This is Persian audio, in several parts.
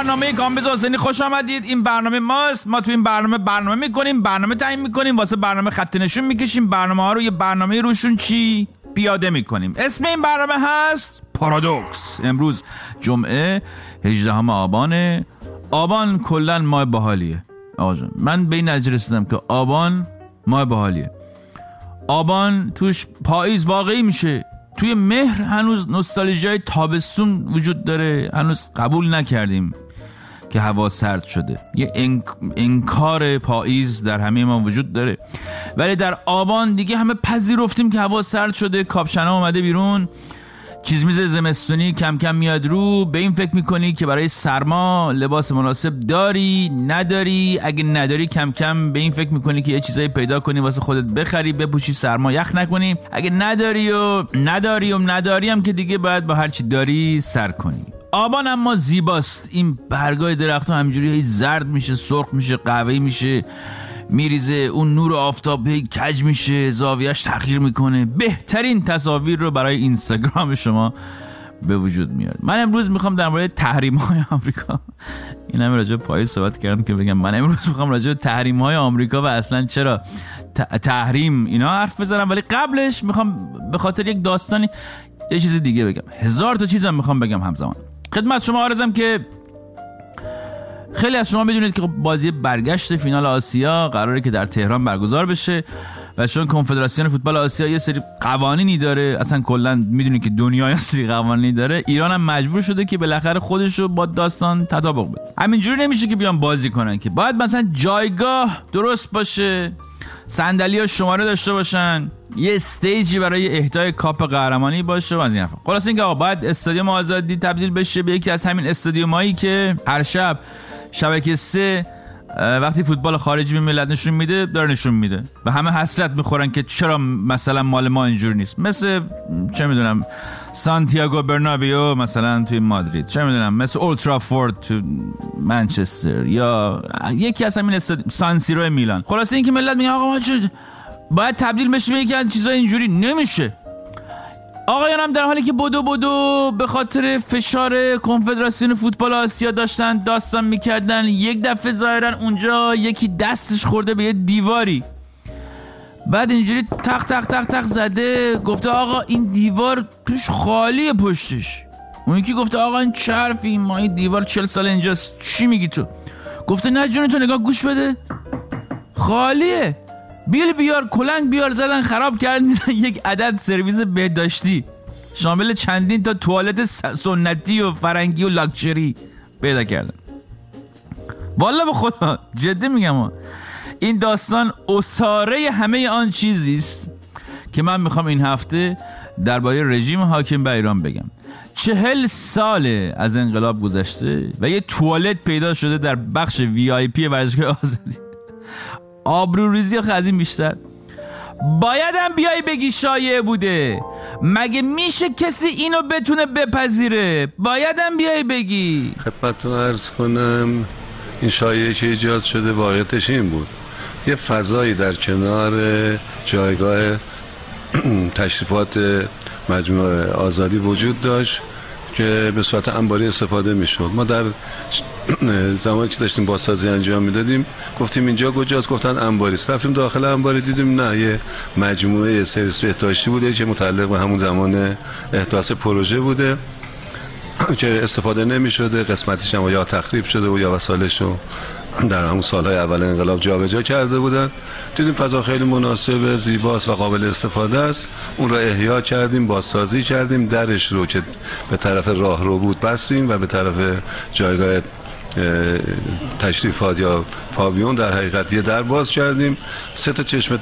برنامه کامبیز حسینی خوش آمدید. این برنامه ماست. ما تو این برنامه میکنیم، برنامه تعیین میکنیم، واسه برنامه خط نشون میکشیم، برنامه ها رو یه برنامه روشون چی پیاده میکنیم. اسم این برنامه هست پارادوکس. امروز جمعه 18 آبانه. آبان کلن ماه باحالیه آقا جان. من به این نتیجه رسیدم که آبان ماه باحالیه. آبان توش پاییز واقعی میشه. توی مهر هنوز نوستالژی تابستون وجود داره. هنوز قبول نکردیم که هوا سرد شده. یه انکار پاییز در همه ما وجود داره، ولی در آبان دیگه همه پذیرفتیم که هوا سرد شده. کاپشنا اومده بیرون، چیز میز زمستونی کم کم میاد رو. به این فکر میکنی که برای سرما لباس مناسب داری نداری. اگه نداری کم کم به این فکر میکنی که یه چیزایی پیدا کنی واسه خودت بخری بپوشی، سرما یخ نکنی. اگه نداری هم که دیگه باید با هر چی داری سر کنی. آبان اما زیباست. این برگای درخت‌ها همینجوری زرد میشه، سرخ میشه، قهوه‌ای میشه، میریزه. اون نور آفتاب کج میشه، زاویه‌اش تغییر میکنه. بهترین تصاویر رو برای اینستاگرام شما به وجود میاره. من امروز میخوام در مورد تحریم‌های آمریکا، این همه راجع به پاییز صحبت کردم که بگم من امروز میخوام راجع به تحریم‌های آمریکا و اصلا چرا تحریم اینا حرف بزنم. ولی قبلش میخوام به خاطر یک داستانی یه چیز دیگه بگم. 1000 تا چیزم میخوام بگم همزمان. خدمت شما عرضم که خیلی از شما میدونید که بازی برگشت فینال آسیا قراره که در تهران برگزار بشه و چون کنفدراسیون فوتبال آسیا یه سری قوانینی داره، اصلا کلا میدونید که دنیا یه سری قوانینی داره، ایران هم مجبور شده که بالاخره خودش رو با داستان تطابق بده. همینجوری نمیشه که بیان بازی کنن، که باید مثلا جایگاه درست باشه، صندلی‌ها شماره داشته باشن، یه استیجی برای اهدای کاپ قهرمانی باشه و از این حرفا. خلاص اینکه آقا باید استادیوم آزادی تبدیل بشه به یکی از همین استادیومایی که هر شب شبکه 3 وقتی فوتبال خارجی به ملت نشون میده داره نشون میده و همه حسرت میخورن که چرا مثلا مال ما اینجور نیست. مثل چه میدونم سانتیاگو برنابیو مثلا توی مادرید، چه میدونم مثل اولترافورد تو منچستر، یا یکی از همین سان سیرو میلان. خلاصه اینکه ملت میگن آقا ما باید تبدیل بشه به یکی از چیزای اینجوری. نمیشه. آقایانم در حالی که بدو به خاطر فشار کنفدراسیون فوتبال آسیا داشتن داستان میکردن، یک دفعه ظاهرا اونجا یکی دستش خورده به یه دیواری، بعد اینجوری تق تق تق تق زده، گفته آقا این دیوار توش خالیه پشتش. اون یکی گفته آقا این چه حرفی، ما این دیوار 40 سال اینجاست، چی میگی تو؟ گفته نه جون تو، نگاه گوش بده، خالیه. بیار کلنگ بیار، زدن خراب کردن یک عدد سرویس بهداشتی شامل چندین تا توالت سنتی و فرنگی و لاکچری پیدا کردن. والله به خدا جدی میگم این داستان اساره همه آن چیزی است که من میخوام این هفته درباره رژیم حاکم بر ایران بگم. 40 ساله از انقلاب گذشته و یه توالت پیدا شده در بخش VIP ورزشگاه آزادی. آبروریزی آخه از این بیشتر. بایدم بیای بگی شایعه بوده. مگه میشه کسی اینو بتونه بپذیره؟ بایدم بیای بگی. خدمتتون عرض کنم این شایعه که ایجاد شده واقعیتش این بود: یه فضایی در کنار جایگاه تشریفات مجموعه آزادی وجود داشت که به صورت انباری استفاده میشد. ما در زمانی که داشتیم بازسازی انجام میدادیم گفتیم اینجا کجاست؟ گفتن انباری است. رفتیم داخل انباری دیدیم نه، یه مجموعه سرویس بهداشتی بوده که متعلق به همون زمان احداث پروژه بوده که استفاده نمیشده. قسمتیش هم یا تخریب شده و یا وسایلش رو در همون سالهای اول انقلاب جابجا کرده بودن. دیدیم فضا خیلی مناسب، زیباست و قابل استفاده است. اون رو احیا کردیم، بازسازی کردیم. درش رو که به طرف راه رو بود بستیم و به طرف جایگاه تشریفات یا پاویون در حقیقت یه در باز کردیم. 3 تا چشم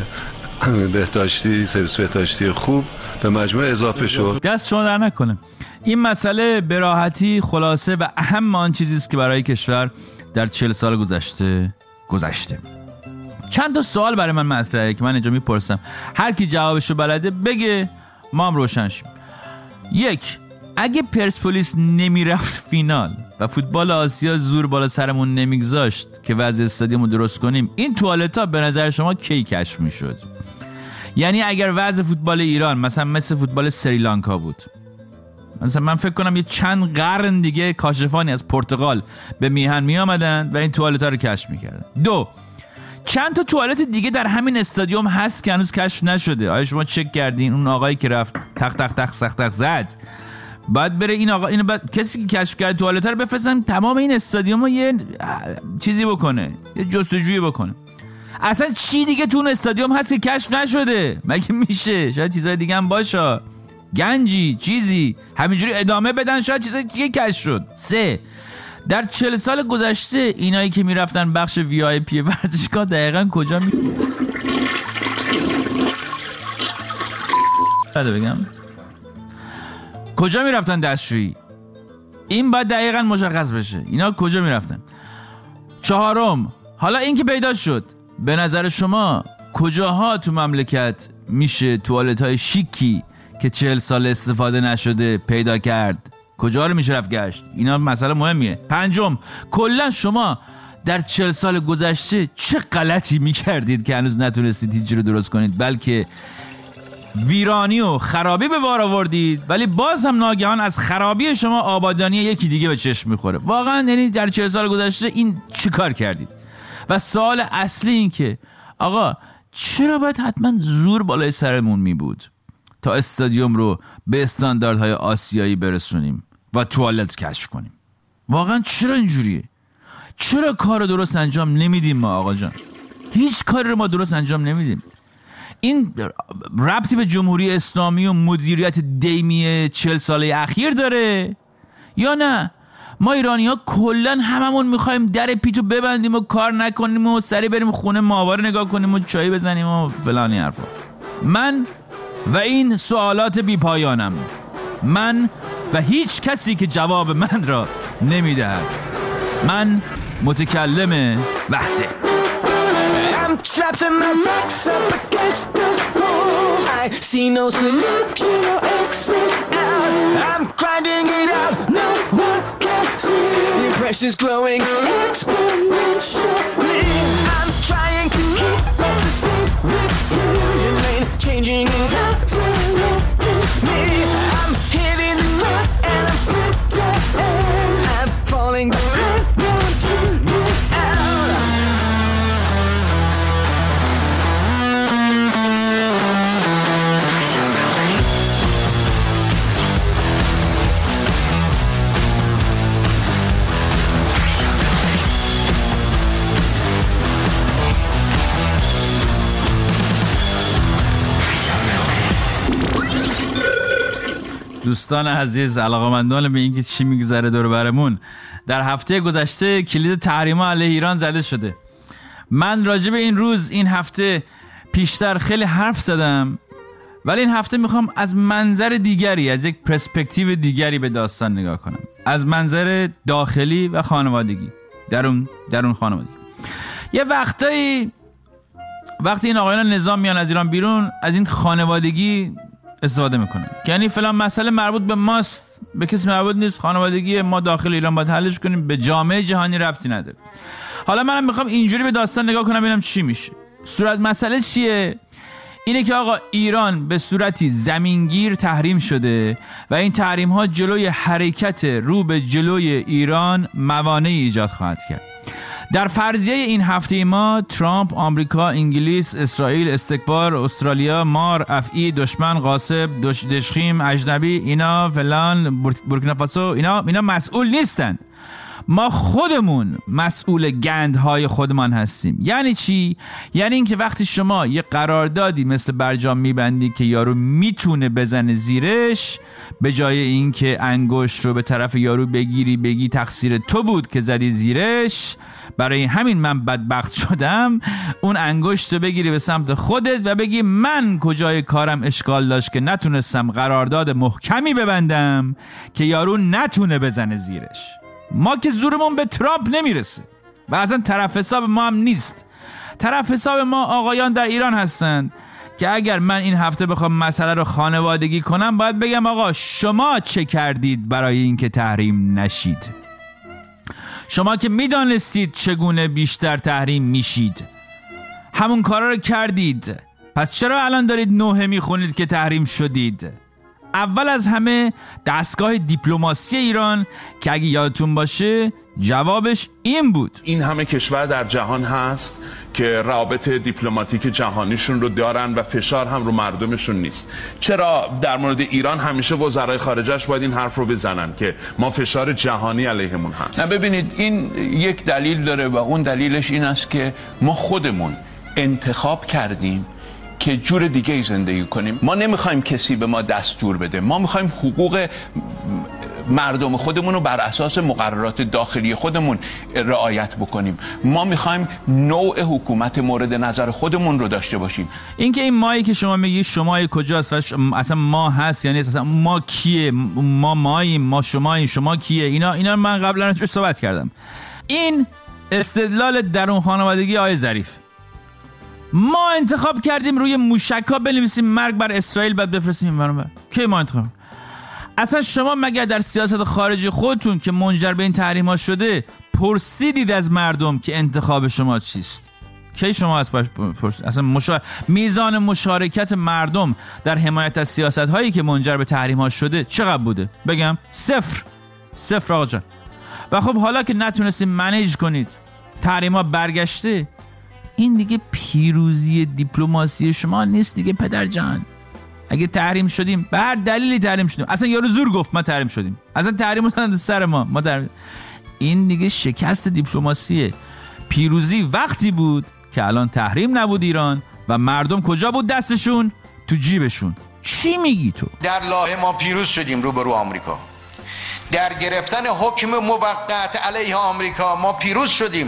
بهداشتی، سرویس بهداشتی خوب به مجموعه اضافه شد. دست شما در نکنه. این مسئله به راحتی خلاصه و اهم آن چیزی است که برای کشور در 40 سال گذشته. چند تا سوال برای من مطرحه که من اینجا میپرسم، هر کی جوابشو بلده بگه ما هم روشن شیم. 1. اگه پرسپولیس نمیرفت فینال و فوتبال آسیا زور بالا سرمون نمیگذاشت که وضع استادیومو درست کنیم، این توالتا به نظر شما کی کشف میشد؟ یعنی اگر وضع فوتبال ایران مثلا مثل فوتبال سریلانکا بود، مثلا من فکر کنم یه چند قرن دیگه کاشفانی از پرتغال به میهن می آمدن و این توالت‌ها رو کشف میکردن. 2. چند تا توالت دیگه در همین استادیوم هست که هنوز کشف نشده. آیا شما چک کردین؟ اون آقایی که رفت تق تق تق سخت تق زد باید بره این آقا، اینو کسی که کشف کرد توالت رو بفرستن تمام این استادیومو یه چیزی بکنه، یه جستجویی بکنه. اصلا چی دیگه تو اون استادیوم هست که کشف نشده؟ مگه میشه؟ شاید چیزای دیگه هم باشه، گنجی چیزی همینجوری ادامه بدن، شاید چیزای دیگه کشف شد. 3. در 40 سال گذشته اینایی که میرفتن بخش VIP ورزشگاه دقیقاً کجا بگم کجا میرفتن دستشویی؟ این باید دقیقاً مشخص بشه اینا کجا میرفتن. 4. حالا این که پیدا شد، به نظر شما کجاها تو مملکت میشه توالت‌های شیکی که 40 سال استفاده نشده پیدا کرد؟ کجا رو میشه رفت گشت؟ اینا مسئله مهمیه. 5. کلا شما در 40 سال گذشته چه غلطی میکردید که هنوز نتونستید هیچی رو درست کنید، بلکه ویرانی و خرابی به بار آوردید، ولی باز هم ناگهان از خرابی شما آبادانی یکی دیگه به چشم میخوره. واقعا یعنی در 40 سال گذشته این چی کار کردید؟ و سوال اصلی این که آقا چرا باید حتما زور بالای سرمون می بود تا استادیوم رو به استانداردهای آسیایی برسونیم و توالت کشف کنیم؟ واقعا چرا اینجوریه؟ چرا کار درست انجام نمیدیم ما آقا جان؟ هیچ کاری رو ما درست انجام نمیدیم. این ربطی به جمهوری اسلامی و مدیریت دیمی 40 ساله اخیر داره یا نه؟ ما ایرانی ها کلن هممون میخوایم در پیتو ببندیم و کار نکنیم و سری بریم خونه ماهواره نگاه کنیم و چای بزنیم و فلانی حرفا. من و این سوالات بی پایانم، من و هیچ کسی که جواب من را نمیدهد. من متکلم وحده. I'm trapped and my back's up against the wall. I see no solution or exit out. I'm grinding it out, no one can see. The pressure's growing exponentially. I'm trying to keep up to speed with you. Your lane changing is accelerating me. I'm hitting the ground and I'm sprinting. I'm falling behind, no one tuning out. دوستان عزیز، علاقه‌مندان به اینکه چی میگذره دور برمون، در هفته گذشته کلید تحریم‌ها علیه ایران زده شده. من راجع به این روز این هفته پیشتر خیلی حرف زدم، ولی این هفته میخوام از منظر دیگری، از یک پرسپکتیو دیگری به داستان نگاه کنم، از منظر داخلی و خانوادگی، درون خانوادگی. یه وقتی این آقایان نظام میان از ایران بیرون، از این خانوادگی استفاده میکنن، یعنی فلان مسئله مربوط به ماست، به کسی مربوط نیست، خانوادگی ما داخل ایران باید حلش کنیم، به جامعه جهانی ربطی نداره. حالا منم میخوام اینجوری به داستان نگاه کنم ببینم چی میشه. صورت مسئله چیه؟ اینه که آقا ایران به صورتی زمینگیر تحریم شده و این تحریم ها جلوی حرکت رو به جلوی ایران موانعی ایجاد خواهد کرد. در فرضیه این هفته ما ترامپ، آمریکا، انگلیس، اسرائیل، استکبار، استرالیا، مار، افعی، دشمن، غاصب، دشخیم، اجنبی، اینا فلان، بورکینافاسو، اینا مسئول نیستن. ما خودمون مسئول گندهای خودمان هستیم. یعنی چی؟ یعنی اینکه وقتی شما یه قراردادی مثل برجام میبندی که یارو میتونه بزنه زیرش، به جای اینکه انگشت رو به طرف یارو بگی تقصیر تو بود که زدی زیرش، برای همین من بدبخت شدم، اون انگشت رو بگیری به سمت خودت و بگی من کجای کارم اشکال داشت که نتونستم قرارداد محکمی ببندم که یارو نتونه بزنه زیرش. ما که زورمون به ترامپ نمیرسه و اصلا طرف حساب ما هم نیست. طرف حساب ما آقایان در ایران هستند که اگر من این هفته بخوام مسئله رو خانوادگی کنم، باید بگم آقا شما چه کردید برای اینکه تحریم نشید؟ شما که میدانستید چگونه بیشتر تحریم میشید، همون کارا رو کردید، پس چرا الان دارید نوحه میخونید که تحریم شدید؟ اول از همه دستگاه دیپلماسی ایران که اگه یادتون باشه جوابش این بود. این همه کشور در جهان هست که روابط دیپلماتیک جهانیشون رو دارن و فشار هم رو مردمشون نیست. چرا در مورد ایران همیشه وزرای خارجه‌اش باید این حرف رو بزنن که ما فشار جهانی علیهمون هست؟ نه ببینید، این یک دلیل داره و اون دلیلش این است که ما خودمون انتخاب کردیم که جور دیگه ای زندگی کنیم. ما نمیخوایم کسی به ما دستور بده، ما میخوایم حقوق مردم خودمون رو بر اساس مقررات داخلی خودمون رعایت بکنیم. ما میخوایم نوع حکومت مورد نظر خودمون رو داشته باشیم. اینکه این مایی که شما میگی شمای کجاست و اصلا ما هست یعنی اصلا ما کیه، ما ماییم، ما شماییم، شما کیه، اینا من قبلا روش صحبت کردم. این استدلال درون خانوادگی آقای ظریف. ما انتخاب کردیم روی موشک‌ها بنویسیم مرگ بر اسرائیل بعد بفرستیم این برابر. کی ما انتخاب؟ اصلا شما مگر در سیاست خارجی خودتون که منجر به این تحریم‌ها شده پرسیدید از مردم که انتخاب شما چیست؟ کی شما از اصلا میزان مشارکت مردم در حمایت از سیاست‌هایی که منجر به تحریم‌ها شده چقدر بوده؟ بگم صفر آقا جان. و خب حالا که نتونستیم منیج کنید تحریم‌ها برگشته، این دیگه پیروزی دیپلماسی شما نیست دیگه پدر جان. اگه تحریم شدیم به هر دلیلی تحریم شدیم، اصلا یارو زور گفت ما تحریم شدیم، اصلا تحریم رو سر ما تحریم. این دیگه شکست دیپلماسیه. پیروزی وقتی بود که الان تحریم نبود ایران و مردم کجا بود؟ دستشون تو جیبشون. چی میگی تو؟ در لاهه ما پیروز شدیم روبرو آمریکا. در گرفتن حکم موقت علیه آمریکا ما پیروز شدیم.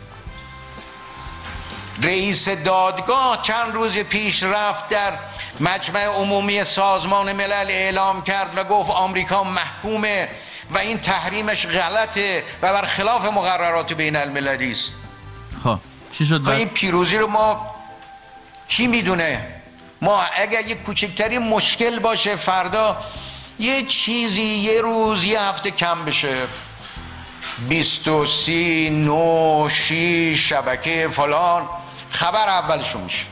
رئیس دادگاه چند روز پیش رفت در مجمع عمومی سازمان ملل اعلام کرد و گفت آمریکا محکومه و این تحریمش غلطه و برخلاف مقررات بین المللی است. خب چی شد؟ این پیروزی رو ما کی میدونه؟ ما اگر یک کوچکترین مشکل باشه فردا یه چیزی یه روز یه هفته کم بشه 20 30 9 6 شبکه فلان خبر اولشون میشه.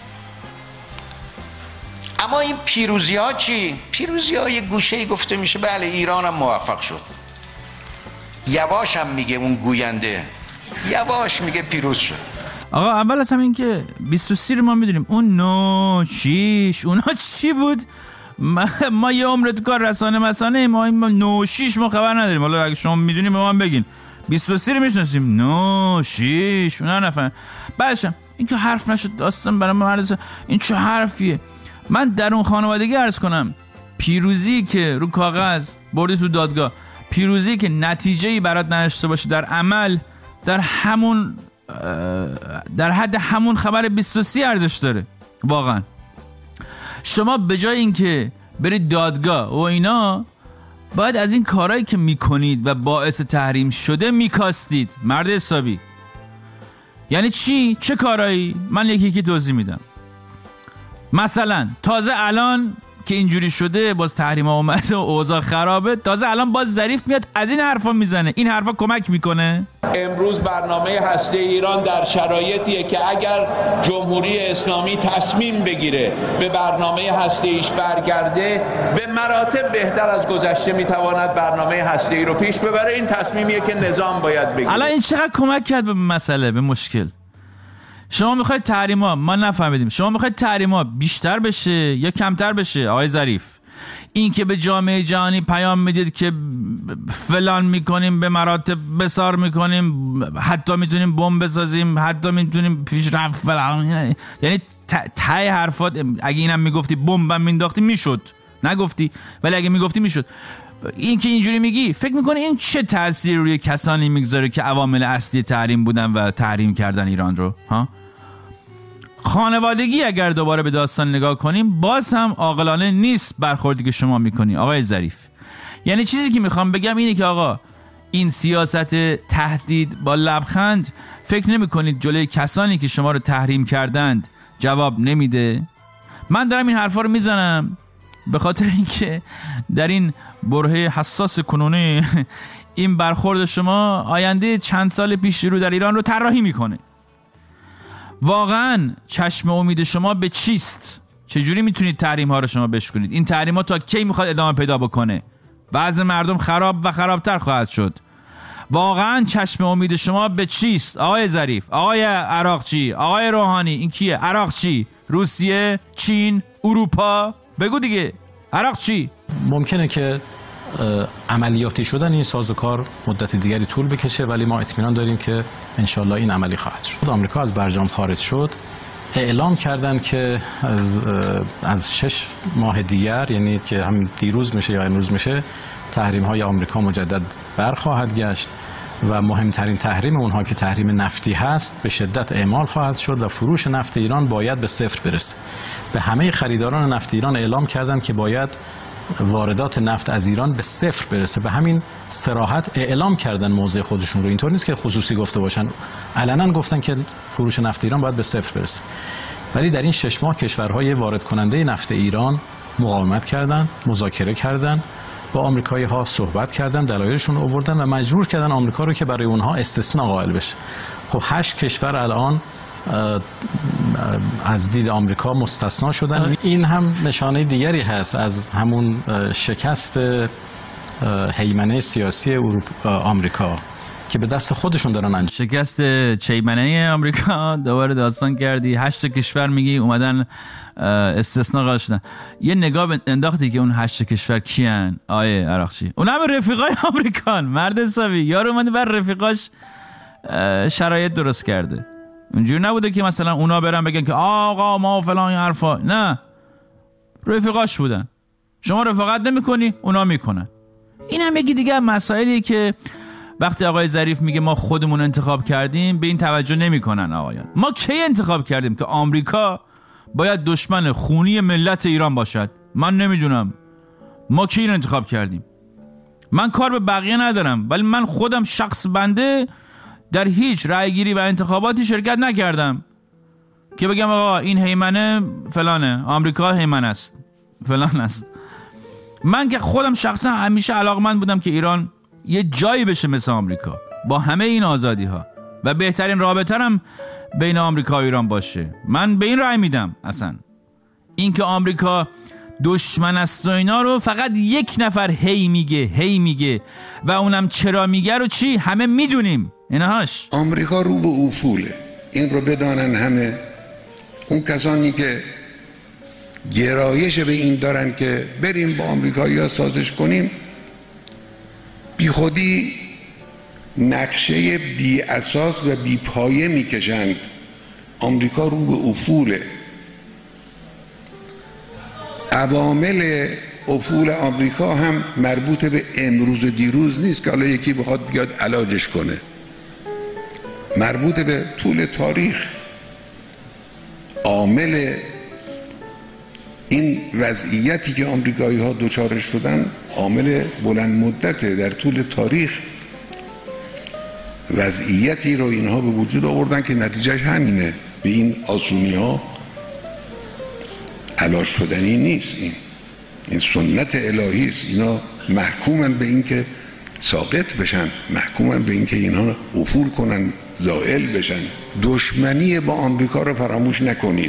اما این پیروزی ها چی؟ پیروزی ها یه گوشه‌ای گفته میشه بله ایران هم موفق شد. یواش هم میگه اون گوینده، یواش میگه پیروز شد. آقا اول از همه این که 23 رو ما میدونیم، اون 9 6 اونا چی بود؟ ما یه عمر تو کار رسانه ما 9 6 ما خبر نداریم. حالا اگه شما میدونیم به ما بگین. 23 رو میشناسیم، 9 6 اونا نفهم. بعدشم این که حرف نشد داستان برای ما این چه حرفیه؟ من در اون خانوادگی عرض کنم پیروزی که رو کاغذ بردی تو دادگاه، پیروزی که نتیجه‌ای برات نداشته باشه در عمل، در حد همون خبر 23 ارزش داره. واقعا شما به جای اینکه برید دادگاه و اینا باید از این کارهایی که میکنید و باعث تحریم شده میکاستید. مرد حسابی. یعنی چی؟ چه کارهایی؟ من یکی توضیح میدم. مثلا تازه الان که اینجوری شده باز تحریم ها اومده و اوضاع خرابه، تازه الان باز ظریف میاد از این حرفا میزنه. این حرفا کمک میکنه؟ امروز برنامه هسته ایران در شرایطیه که اگر جمهوری اسلامی تصمیم بگیره به برنامه هسته ایش برگرده، به مراتب بهتر از گذشته میتواند برنامه هسته ای رو پیش ببره. این تصمیمیه که نظام باید بگیره. الان این چقدر کمک کرد به مسئله، به مشکل. شما میخواید تحریما، ما نفهمیدیم، شما میخواید تحریما بیشتر بشه یا کمتر بشه آقای ظریف؟ این که به جامعه جهانی پیام میدید که فلان میکنیم، به مراتب بسار میکنیم، حتی میتونیم بمب بسازیم، حتی میتونیم پیشرفت فلان، یعنی تای حرفات اگه اینم میگفتی بمبم مینداختی میشد، نگفتی ولی اگه میگفتی میشد. این که اینجوری میگی فکر میکنی این چه تأثیر روی کسانی میگذاره که عوامل اصلی تحریم بودن و تحریم کردن ایران رو؟ ها؟ خانوادگی اگر دوباره به داستان نگاه کنیم باز هم عاقلانه نیست برخوردی که شما میکنی آقای ظریف. یعنی چیزی که میخوام بگم اینه که آقا این سیاست تهدید با لبخند فکر نمیکنید جلوی کسانی که شما رو تحریم کردند جواب نمیده؟ من دارم این حرفا رو میزنم به خاطر اینکه در این برهه حساس کنونی این برخورد شما آینده چند سال پیش رو در ایران رو طراحی میکنه. واقعا چشم امید شما به چیست؟ چجوری میتونید تحریم ها رو شما بشکنید؟ این تحریم ها تا کی میخواد ادامه پیدا بکنه؟ وضع مردم خراب و خرابتر خواهد شد. واقعا چشم امید شما به چیست آقای ظریف، آقای عراقچی، آقای روحانی؟ این کیه؟ عراقچی؟ روسیه؟ چین؟ اروپا؟ بگو دیگه عراقچی. ممکنه که عملیاتی شدن این سازوکار مدت دیگری طول بکشه، ولی ما اطمینان داریم که انشالله این عملی خواهد شد. آمریکا از برجام خارج شد، اعلام کردن که از 6 ماه دیگر، یعنی که هم دیروز میشه یا امروز میشه، تحریم های آمریکا مجدد برخواهد گشت و مهمترین تحریم اونها که تحریم نفتی هست به شدت اعمال خواهد شد و فروش نفت ایران باید به صفر برسه. به همه خریداران نفت ایران اعلام کردن که باید واردات نفت از ایران به صفر برسه. به همین صراحت اعلام کردن موضع خودشون رو. اینطور نیست که خصوصی گفته باشن، علنا گفتن که فروش نفت ایران باید به صفر برسه. ولی در این 6 ماه کشورهای وارد کننده نفت ایران مقاومت کردن، مذاکره کردن، با آمریکایی ها صحبت کردن، دلایلشون رو آوردن و مجبور کردن آمریکا رو که برای اونها استثناء قائل بشه. خب 8 کشور الان از دید آمریکا مستثنا شدن. این هم نشانه دیگری هست از همون شکست هیمنه سیاسی آمریکا که به دست خودشون دارن انجام. شکست چیمنه آمریکا. دوباره داستان کردی 8 کشور میگی اومدن استثناء قائل شدن. یه نگاه انداختی که اون 8 کشور کیان آیه عراقچی؟ اون هم رفیقای آمریکان. مرد حسابی یارو اومده بر رفیقاش شرایط درست کرده. اونجوری نبوده که مثلا اونا برن بگن که آقا ما فلان این حرفا. نه، رفیقاش بودن. شما رفاقت نمی‌کنی، اونا میکنن. این هم یکی دیگه مسائلیه که وقتی آقای ظریف میگه ما خودمون انتخاب کردیم به این توجه نمیکنن. آقایان ما کی انتخاب کردیم که آمریکا باید دشمن خونی ملت ایران باشد؟ من نمیدونم ما کی انتخاب کردیم. من کار به بقیه ندارم، ولی من خودم شخص بنده در هیچ رأیگیری و انتخاباتی شرکت نکردم که بگم آقا این هیمنه فلانه، آمریکا هیمنه است فلان است. من که خودم شخصا همیشه علاقمند بودم که ایران یه جایی بشه مثل آمریکا با همه این آزادی ها و بهترین رابطه هم بین آمریکا و ایران باشه. من به این رأی میدم. اصلا این که آمریکا دشمن است و اینا رو فقط یک نفر هی میگه و اونم چرا میگه رو چی همه میدونیم. اینهاش آمریکا رو به افوله. این رو بدانن همه. اون کسانی که گرایش به این دارن که بریم با آمریکایی‌ها سازش کنیم، بی خودی نقشه بی اساس و بی پایه میکشند. آمریکا رو به افوله. عوامل افول آمریکا هم مربوط به امروز و دیروز نیست که حالا یکی بخواد بیاد علاجش کنه، مربوط به طول تاریخ. عامل این وضعیتی که آمریکایی ها دوچارش شدن عامل بلند مدته. در طول تاریخ وضعیتی رو اینها به وجود آوردن که نتیجهش همینه. به این آسونی ها علاج شدنی نیست. این سنت الهی است. اینا محکومن به این که ساقط بشن، محکومن به این که اینا افول کنن، زائل بشن. دشمنی با آمریکا رو فراموش نکنید.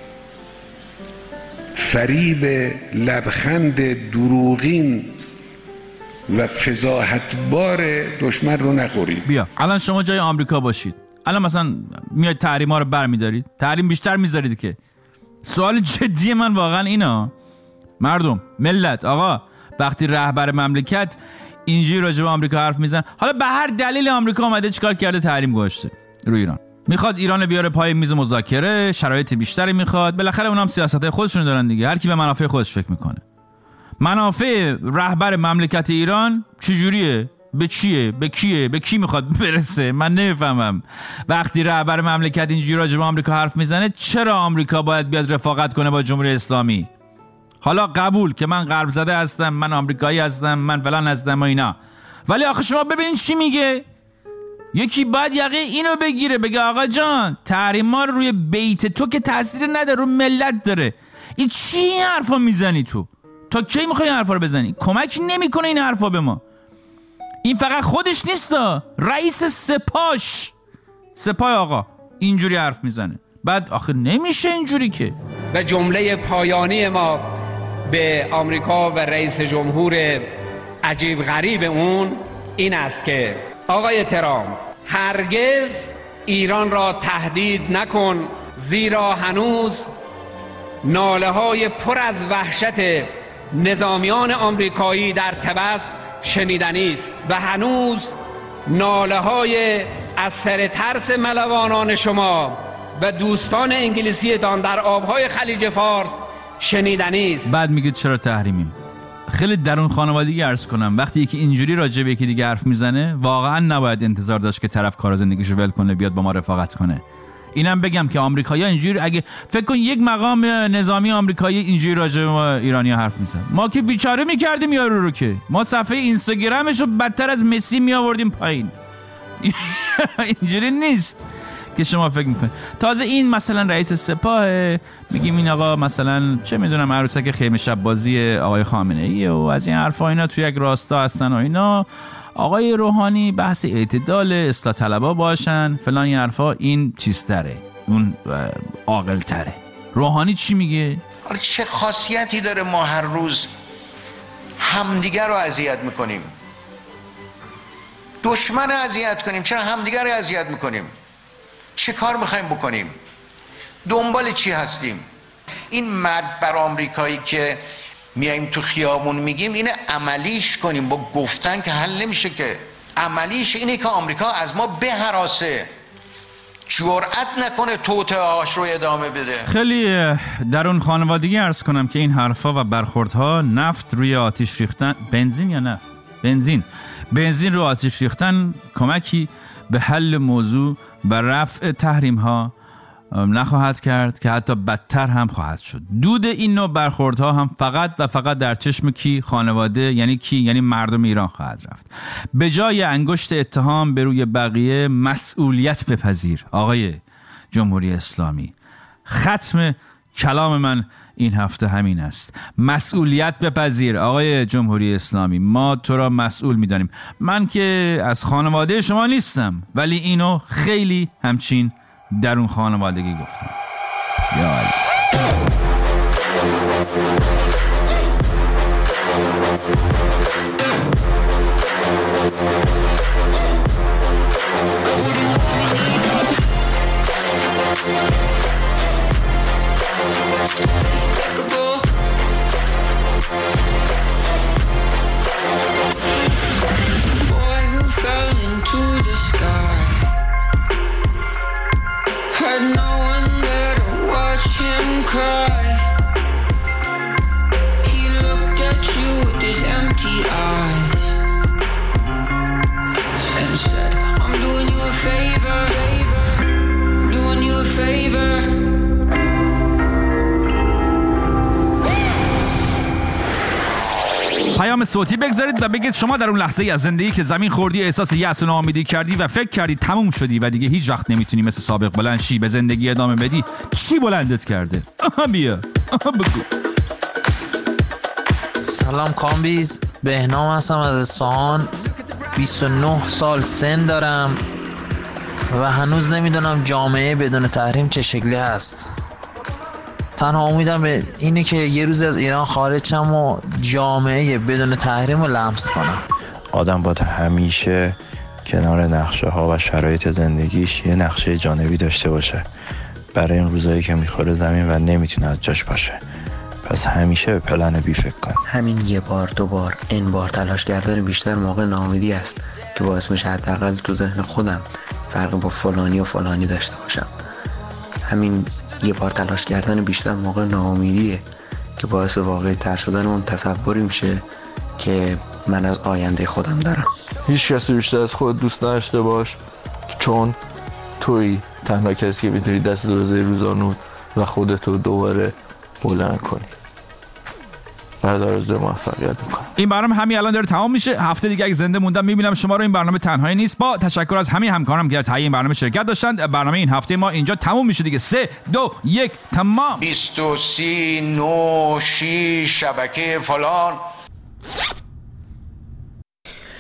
فریب لبخند دروغین و فضاحتبار دشمن رو نخورید. بیا الان شما جای آمریکا باشید، الان مثلا میاد تحریما رو برمیدارید، تحریم بیشتر میذارید. که سوال جدی من واقعا اینا مردم، ملت، آقا وقتی رهبر مملکت اینجوری راجع به آمریکا حرف میزنه، حالا به هر دلیل آمریکا اومده چیکار کرده؟ تحریم گذاشته روی ایران، میخواد ایران بیاره پای میز مذاکره، شرایط بیشتری میخواد. بالاخره اونام سیاستای خودشون دارن دیگه، هر کی به منافع خودش فکر میکنه. منافع رهبر مملکت ایران چجوریه؟ به چیه؟ به کیه؟ به کی میخواد برسه؟ من نمیفهمم. وقتی رهبر مملکت اینجوری راجع به آمریکا حرف میزنه، چرا آمریکا باید بیاد رفاقت کنه با جمهوری اسلامی؟ حالا قبول که من غرب زده هستم، من آمریکایی هستم، من فلان هستم و اینا، ولی آخه شما ببینید چی میگه. یکی باید یقه اینو بگیره، بگه آقا جان تحریم ما رو روی بیت تو که تاثیر نداره، رو ملت داره. این چی این حرفا میزنی تو؟ تا کی میخوای این حرفا رو بزنی؟ کمک نمیکنه این حرفا به ما. این فقط خودش نیستا، رئیس سپاه آقا اینجوری حرف میزنه. بعد آخه نمیشه اینجوری که و جمله پایانی ما به آمریکا و رئیس جمهور عجیب غریب اون این است که آقای ترامپ هرگز ایران را تهدید نکن، زیرا هنوز ناله های پر از وحشت نظامیان آمریکایی در طبس شنیدنی است و هنوز ناله های از سر ترس ملوانان شما و دوستان انگلیسیتان در آبهای خلیج فارس شنیدنی است. بعد میگید چرا تحریمیم؟ خیلی درون خانوادگی عرض کنم، وقتی یکی اینجوری راجع به یکی دیگه حرف میزنه واقعا نباید انتظار داشت که طرف کار زندگیشو ول کنه بیاد با ما رفاقت کنه. اینم بگم که آمریکایی‌ها اینجوری، اگه فکر کن یک مقام نظامی آمریکایی اینجوری راجع به ما ایرانی‌ها حرف میزنه، ما که بیچاره میکردیم یارو رو، که ما صفحه اینستاگرامش رو بدتر از مسی میآوردیم پایین. اینجوری نیست که شما فکر میکنید. تازه این مثلا رئیس سپاه، میگیم این آقا مثلا چه میدونم عروسک خیمه شب بازی آقای خامنه‌ای و از این حرفا، اینا توی یک راستا هستن و اینا. آقای روحانی بحث اعتدال، اصلاح طلبا باشن فلان این حرفا، این چیزتره، اون عاقل تره. روحانی چی میگه؟ چه خاصیتی داره ما هر روز همدیگر رو اذیت میکنیم؟ دشمن اذیت کنیم، چرا همدیگر رو اذیت میکنیم؟ چه کار میخوایم بکنیم؟ دنبال چی هستیم؟ این مرد بر آمریکایی که میایم تو خیابون میگیم اینه عملیش کنیم، با گفتن که حل نمیشه، که عملیش اینه که آمریکا از ما بهراسه، جرأت نکنه توطئه‌هاش رو ادامه بده. خیلی درون خانوادگی عرض کنم که این حرفا و برخوردها نفت روی آتش ریختن، بنزین یا نفت؟ بنزین رو آتش ریختن کمکی به حل موضوع و رفع تحریم ها نخواهد کرد، که حتی بدتر هم خواهد شد. دود این نوع برخوردها هم فقط و فقط در چشم کی؟ خانواده، یعنی کی؟ یعنی مردم ایران خواهد رفت. به جای انگشت اتهام به روی بقیه مسئولیت بپذیر. آقای جمهوری اسلامی، ختم کلام من این هفته همین است. مسئولیت بپذیر آقای جمهوری اسلامی، ما تو را مسئول می‌دانیم. من که از خانواده شما نیستم، ولی اینو خیلی همچین درون خانوادگی گفتم. یا علی. پیام صوتی بگذارید و بگید شما در اون لحظه ای از زندگی که زمین خوردی، احساس یأس و ناامیدی کردی و فکر کردی تموم شدی و دیگه هیچ وقت نمیتونی مثل سابق بلند شی، به زندگی ادامه بدی، چی بلندت کرده؟ بیا بگو. سلام کامبیز، بهنام هستم از اصفهان. 29 سال سن دارم و هنوز نمیدونم جامعه بدون تحریم چه شکلی هست. تنها امیدم به اینه که یه روز از ایران خارج شم و جامعه بدون تحریم رو لمس کنم. آدم باید همیشه کنار نقشه ها و شرایط زندگیش یه نقشه جانبی داشته باشه برای این روزایی که میخوره زمین و نمیتونه از جاش باشه. پس همیشه به پلن بی فکر کن. همین یه بار دو بار این بار تلاش کردن بیشتر موقع ناامیدی است که باعث میشه حداقل تو ذهن خودم فرق با فلانی و فلانی داشته باشم. همین یه بار تلاش کردن بیشتر موقع ناامیدیه که باعث واقعی تر شدن اون تصوری میشه که من از آینده خودم دارم. هیچ کسی بیشتر از خود دوست نداشته باش، چون توی تنها کسی که میتونی دست روزه روزانو و خودتو دوباره بلند کنی. بعد آرزوی موفقیت میکنم. این برنامه همین الان داره تمام میشه. هفته دیگه اگه زنده موندم میبینم شما رو. این برنامه تنهایی نیست. با تشکر از همه همکارم که در این برنامه شرکت داشتند. برنامه این هفته ما اینجا تموم میشه دیگه. 3 2 1 تمام. 23 9 6 شبکه فلان.